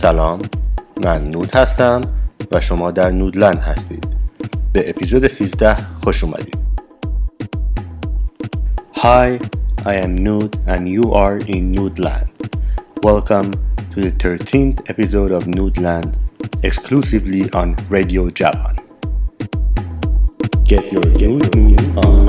سلام، من نود هستم و شما در نودلند هستید. به اپیزود 13 خوش اومدید. Hi, I am Nude and you are in Nudeland. Welcome to the 13th episode of Nudeland, exclusively on Radio Japan. Get your nude mood on.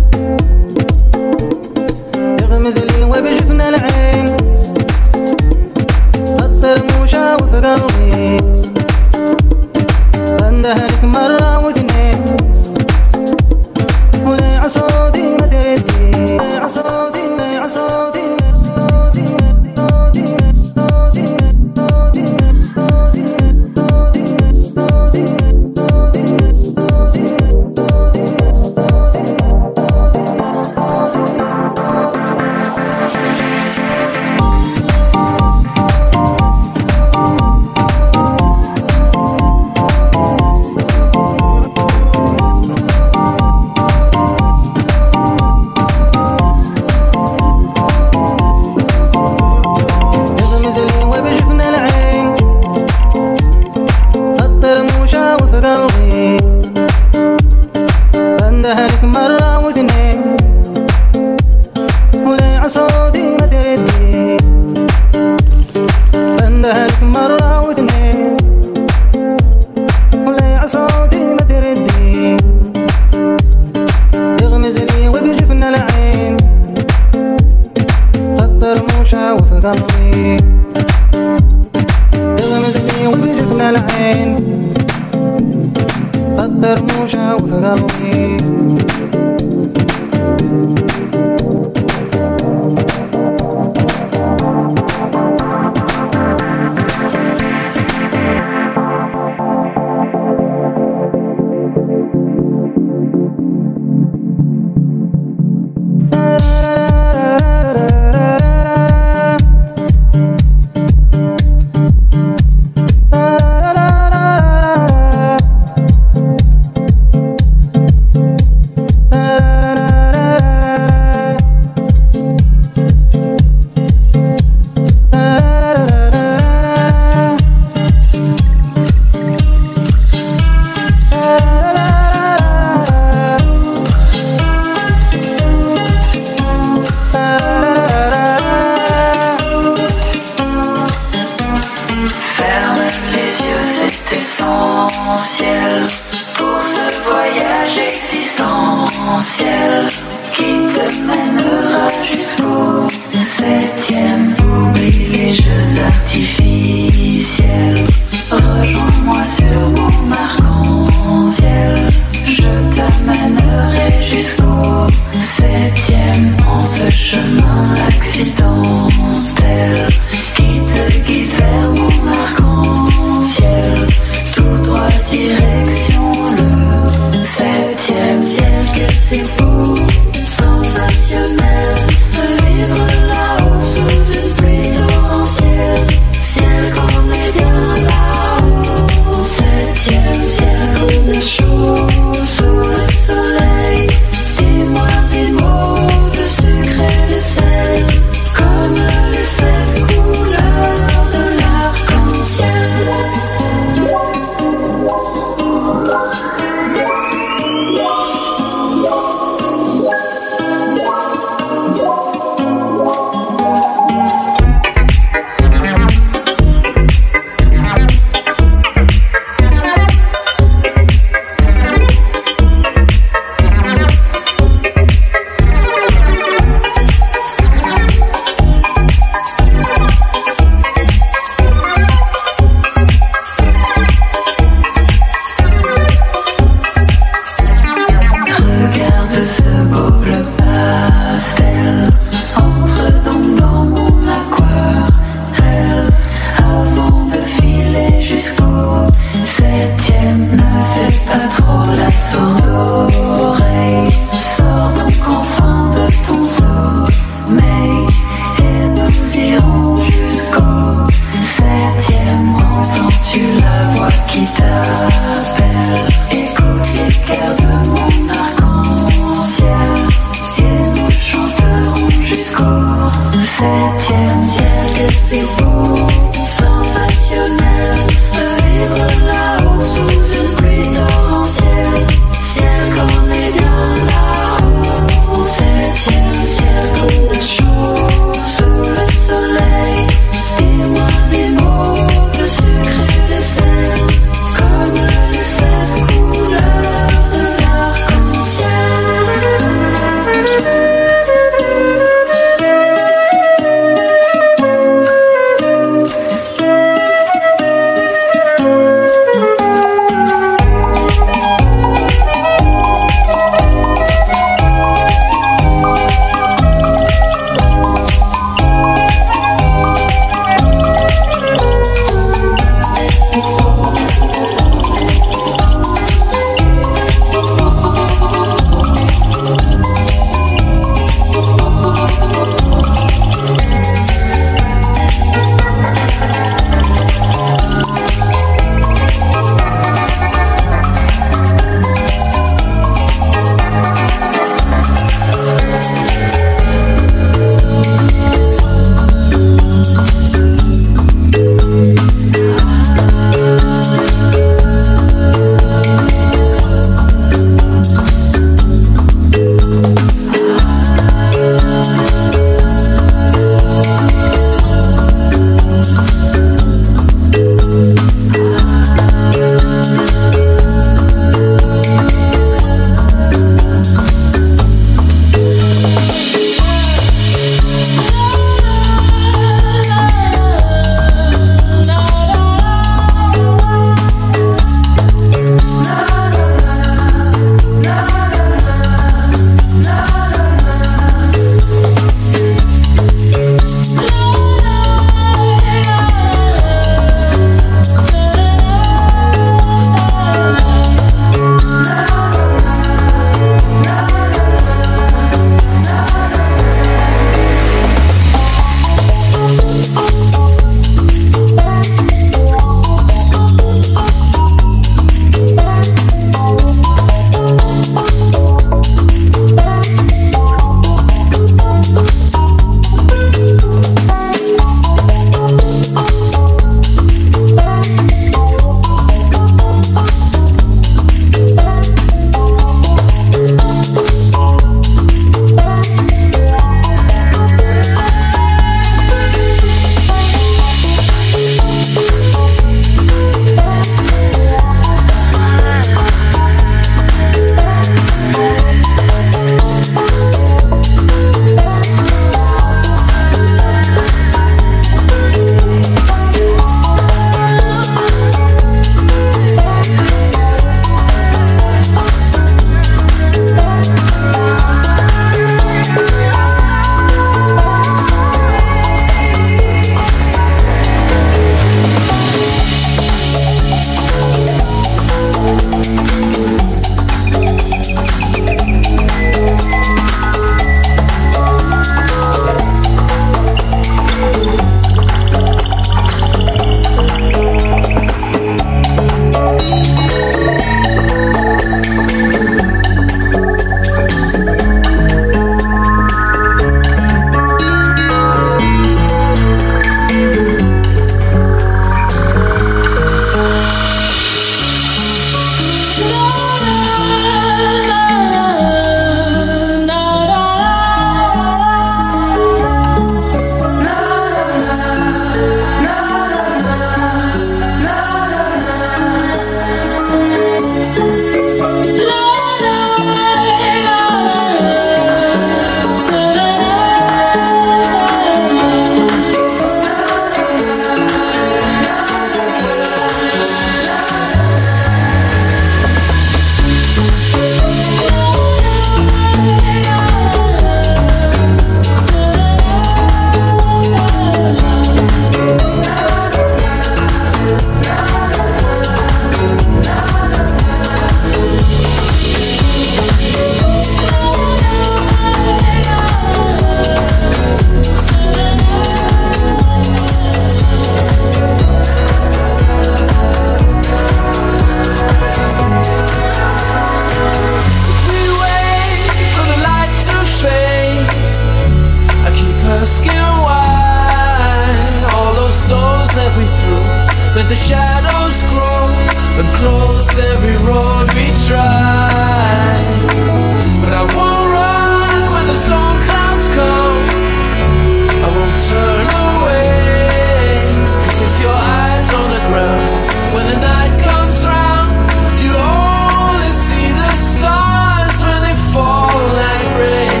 shadows grow and close every road we try. But I won't run when the storm clouds come. I won't turn away. 'Cause if your eyes on the ground, when the night comes round, you only see the stars when they fall like rain.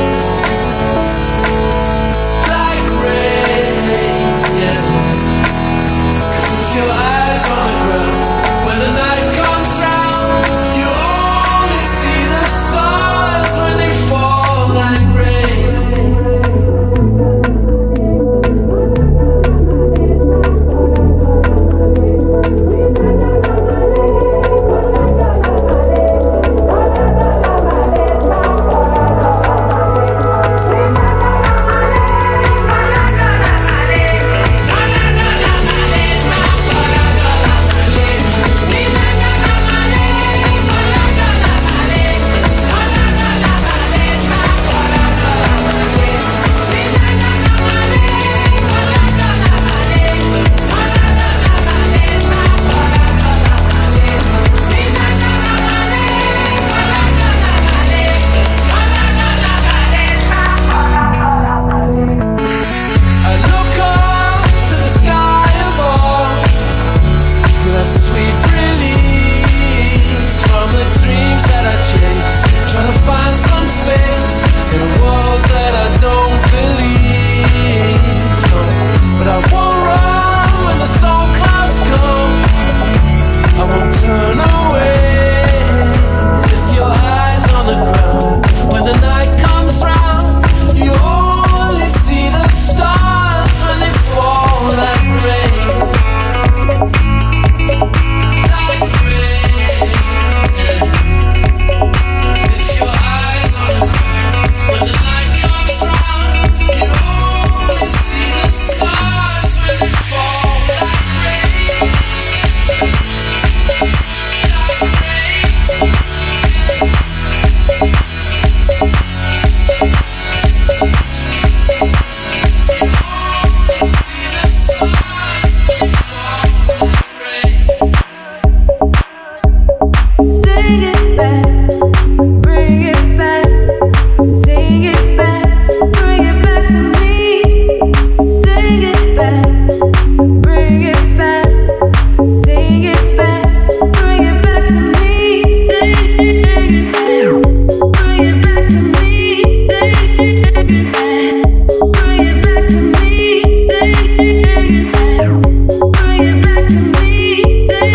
Like rain, yeah. 'Cause if your eyes on the ground, when the night comes round, you only see the stars when they fall like rain. I look up to the sky above, feel that sweet release from the dreams that I chase, trying to find some space in a world that I don't believe. No, but I won't run when the storm clouds come. I won't turn away. If your eyes on the ground, when the night comes round, you only see the stars when they fall like rain. Like rain. If your eyes on the ground, when the night comes round, you only see the stars when they fall like rain. Like rain. Sing it back, bring it back. Sing it back, bring it back to me. Sing it back, bring it back. Sing it back, bring it back to me. Bring it back to me. Bring it back to me. Bring it back to me.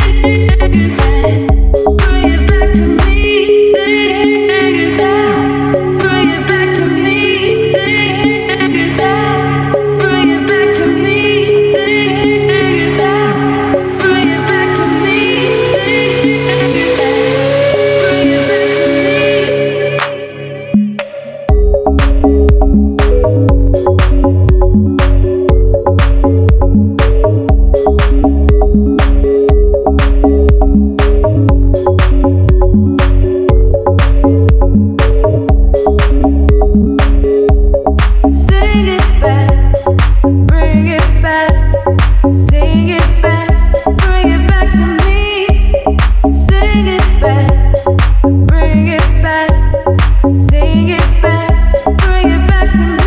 Bring it back to me, bring it back. Bring it back to me, bring it back. Bring it back to me, bring it back. Bring it back to me, bring it Sing it back, bring it back. Sing it back, bring it back to me. Sing it back, bring it back. Sing it back, bring it back to me.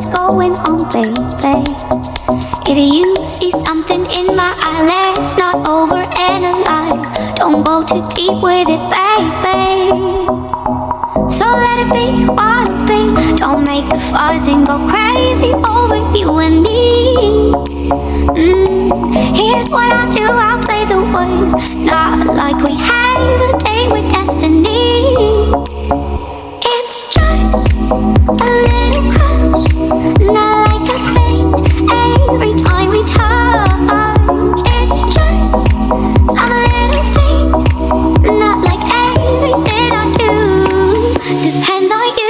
what's going on, baby. If you see something in my eye, let's not overanalyze. Don't go too deep with it, baby. So let it be what it be. Don't make a fuss and go crazy over you and me. Here's what I'll do, I'll play the words, not like we have a date with destiny. It's just a little crush, not like a faint every time we touch. It's just some little thing, not like everything I do depends on you.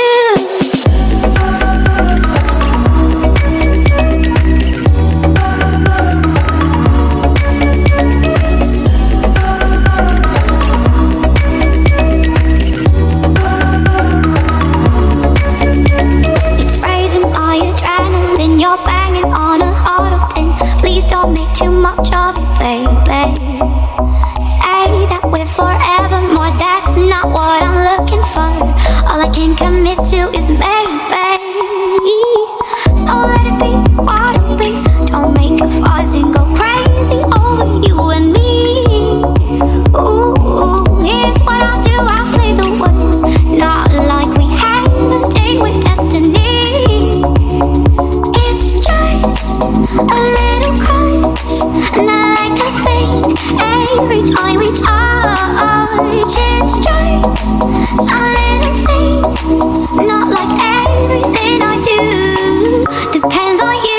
Don't make too much of it, baby. Say that we're forevermore, that's not what I'm looking for. All I can commit to is maybe. So let it be what it be. Don't make a fuss and go crazy over you and me. Ooh, here's what I'll do, I'll play the words, not like we have a date with destiny. It's just a little crush, not like a faint every time we touch. It's just some little thing, not like everything I do depends on you.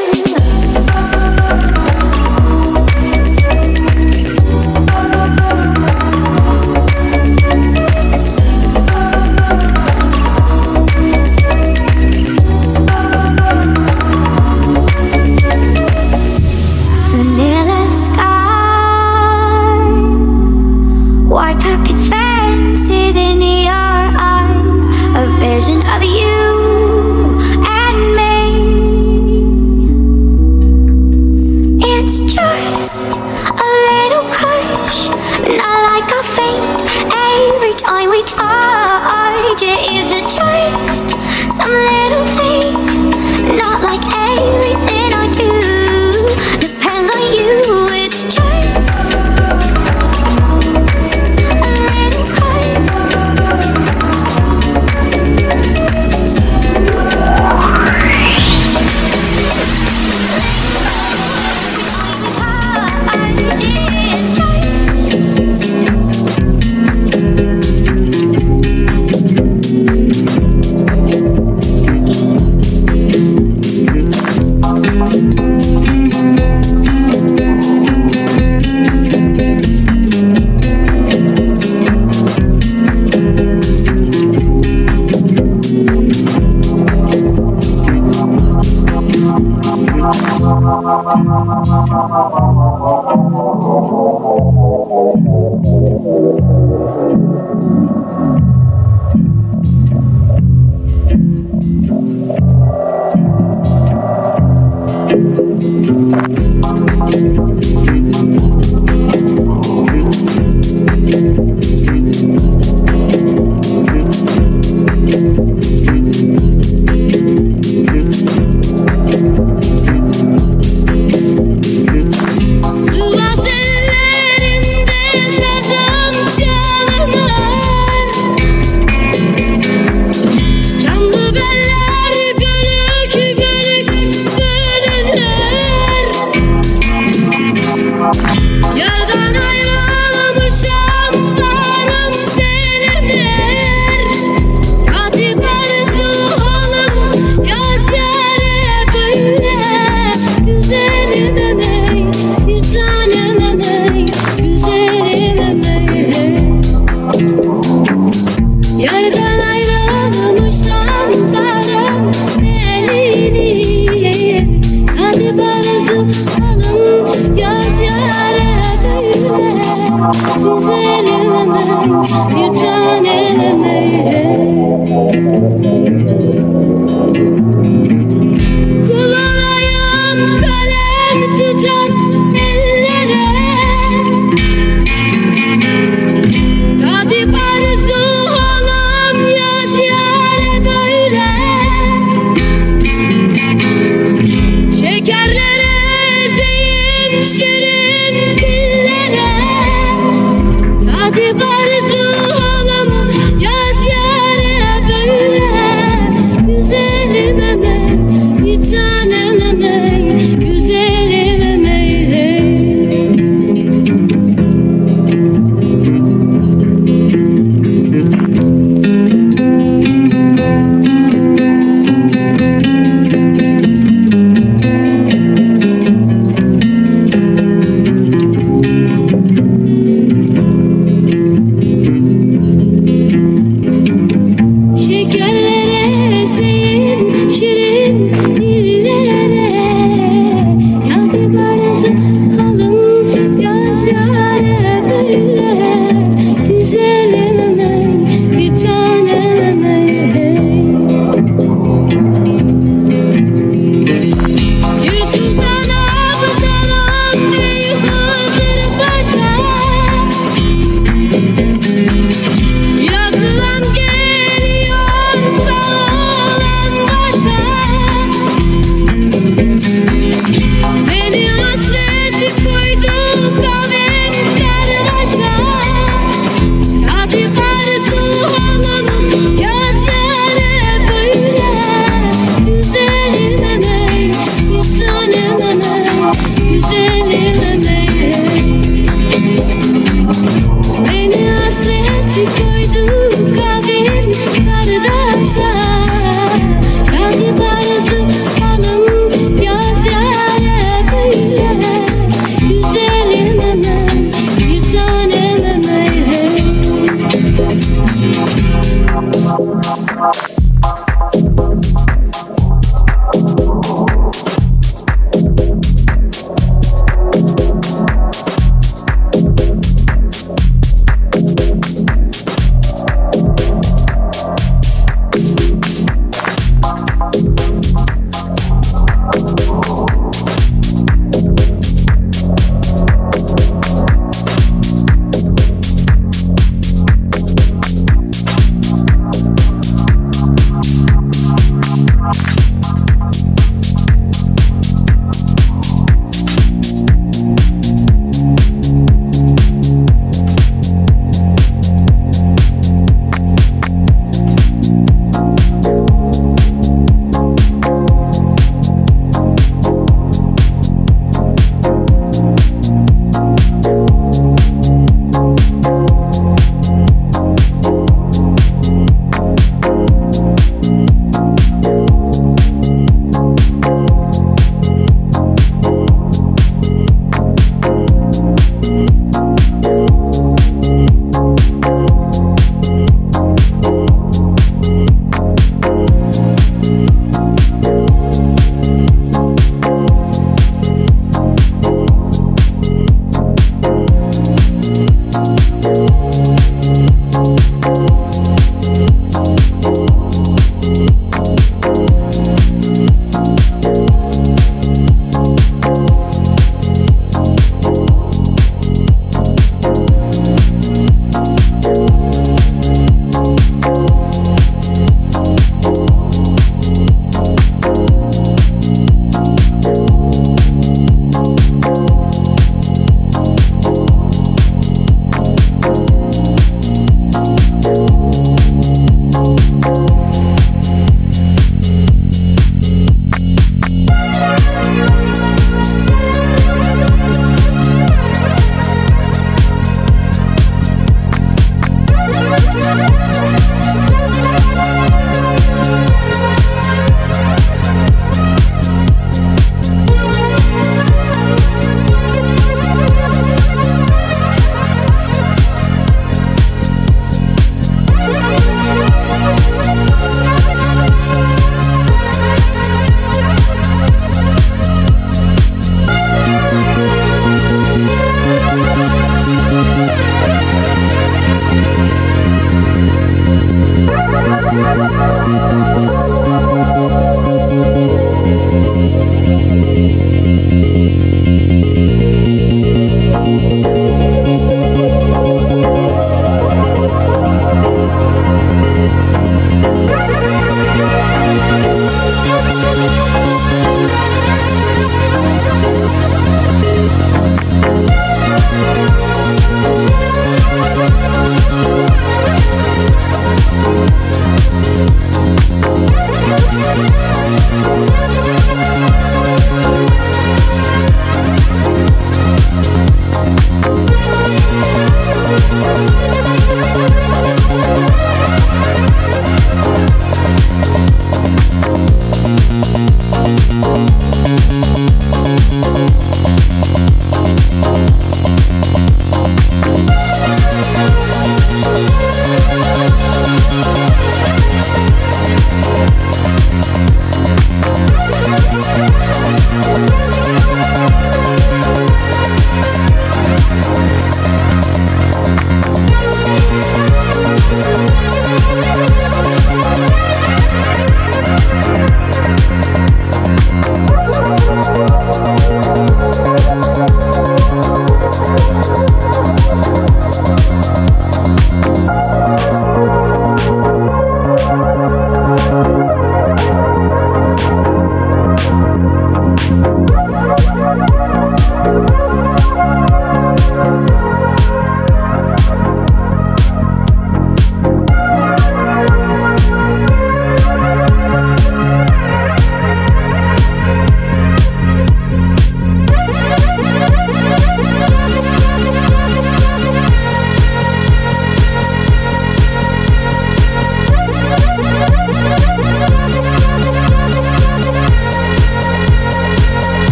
Vision of you and me. It's just a little crush, not like a faint every time we touch. It's just some little thing, not like everything I do depends on you. It's just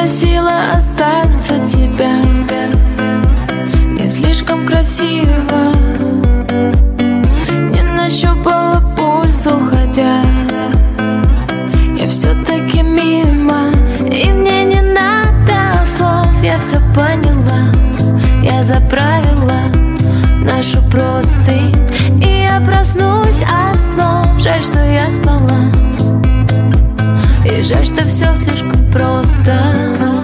просила остаться тебя. Не слишком красиво, не нащупала пульс, уходя. Я все-таки мимо, и мне не надо слов. Я все поняла, я заправила нашу простынь, и я проснусь от снов. Жаль, что я спала, и жаль, что все слишком просто.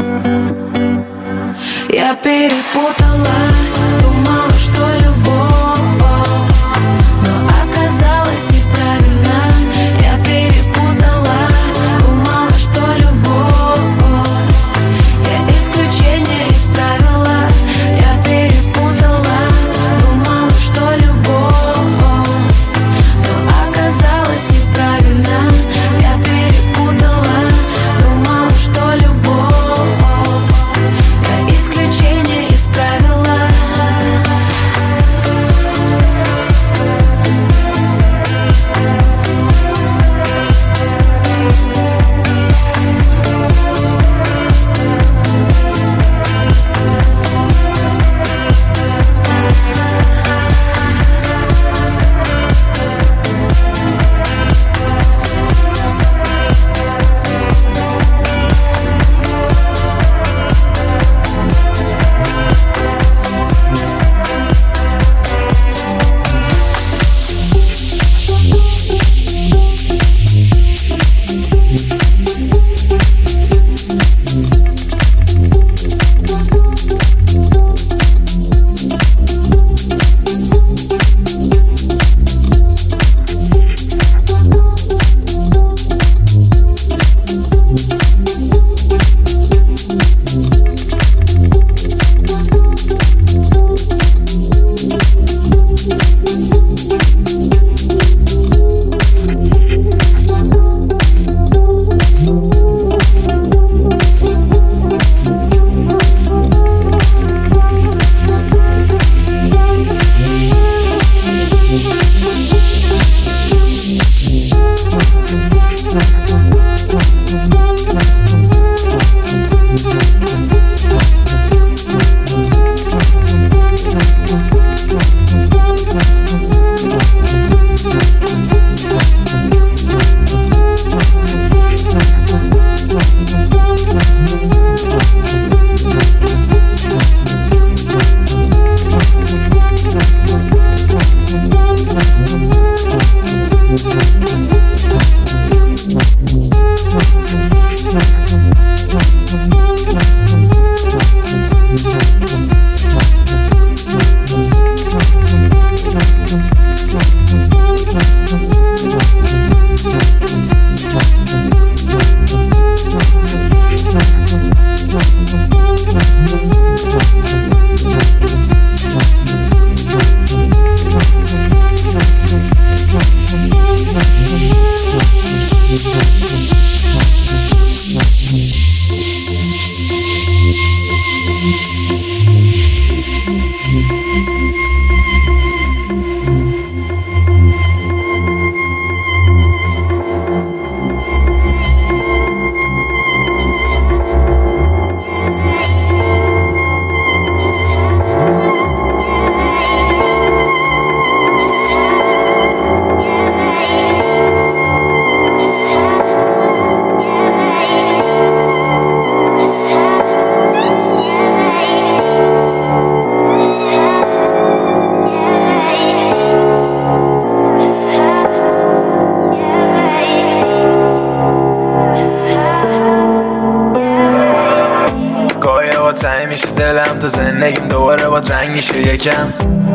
Я перепутала, думала, что любовь, но оказалось неправильно. Я перепутала, думала, что любовь, я исключение из правила. Я перепутала, думала, что любовь, но оказалось неправильно. Я перепутала, думала, что любовь, я исключение из правила. تا زندگیم دوباره با رنگ میشه یکم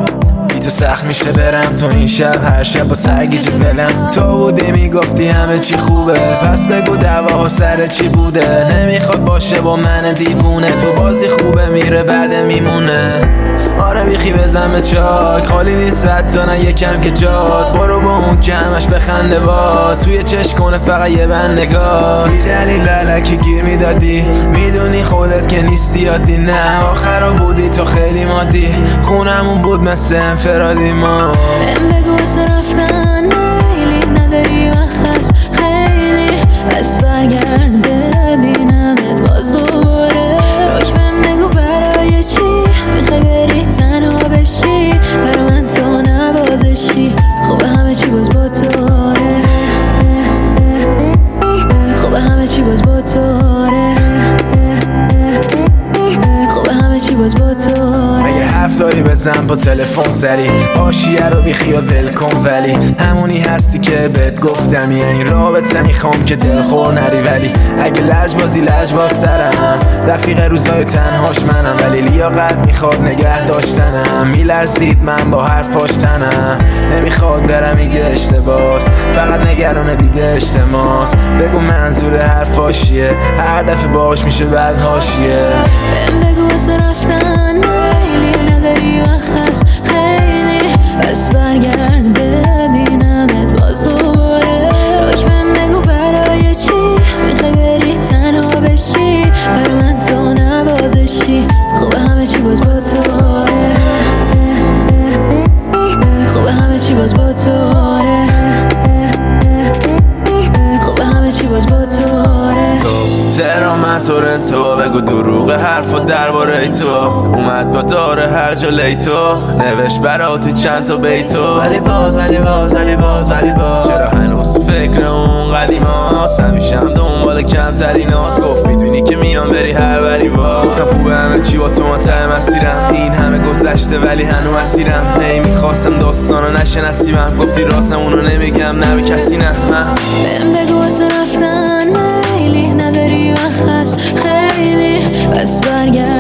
بی تو سخت میشه برم تو این شب هر شب با سرگیجه ولم تو بودی میگفتی همه چی خوبه پس بگو دعوا سر چی بوده نمیخواد باشه با من دیوونه تو بازی خوبه میره بعد میمونه آره بیخی بزن به چاک خالی نیست حتی نه یکم که جاد برو با اون که همش بخنده با توی چشم کنه فقط یه بند نگاه بی دلیل لالکی گیر میدادی میدونی خودت که نیستی عادی نه آخرا بودی تو خیلی مادی خونمون بود مثل انفرادی ما بگو واسه رفتن میلی نداری وقت خیلی بس برگرد ببینمت باز دوباره بزن با تلفن سری حاشیه رو بیخیال ولکن ولی همونی هستی که بهت گفتم یه این رابطه میخوام که دلخور نری ولی اگه لجبازی لجباز سرم رفیق روزای تنهاش منم ولی لیاقت میخواد نگه داشتنم میلرزید من با حرفاش تنم نمیخواد برم میگه اشتباس فقط نگران دیده اجتماس بگو منظور حرفاش چیه هر دفعه باش میشه بعد حاشیه بگو واسه رفتن میلی نداری وقت هست خیلی بس برگرد ببینمت باز دوباره روش من بگو برای چی میخوای بری تنها بشی برای من تو نوازشی خوبه همه چی باز با تو خوبه همه چی باز با تو خوبه همه چی باز با تو ترامت تورنتو بگو دروغ حرف و درباره تو اومد با داره هر جا لیتو نوشت براتی چند تا بیتو ولی باز چرا هنوز فکر اون قدیماست همیشم دنبال کمترین هاست گفت میدونی که میام بری هر بری با گفتم خوبه همه چی با تو منتهی مسیرم این همه گذشته ولی هنوز اسیرم هی میخواستم داستانو نشه نصیبم گفتی راستمونو نمیگم نه به کسی نه من بگو واسه رفتن میلی نداری وقت هست خیلی بس برگرد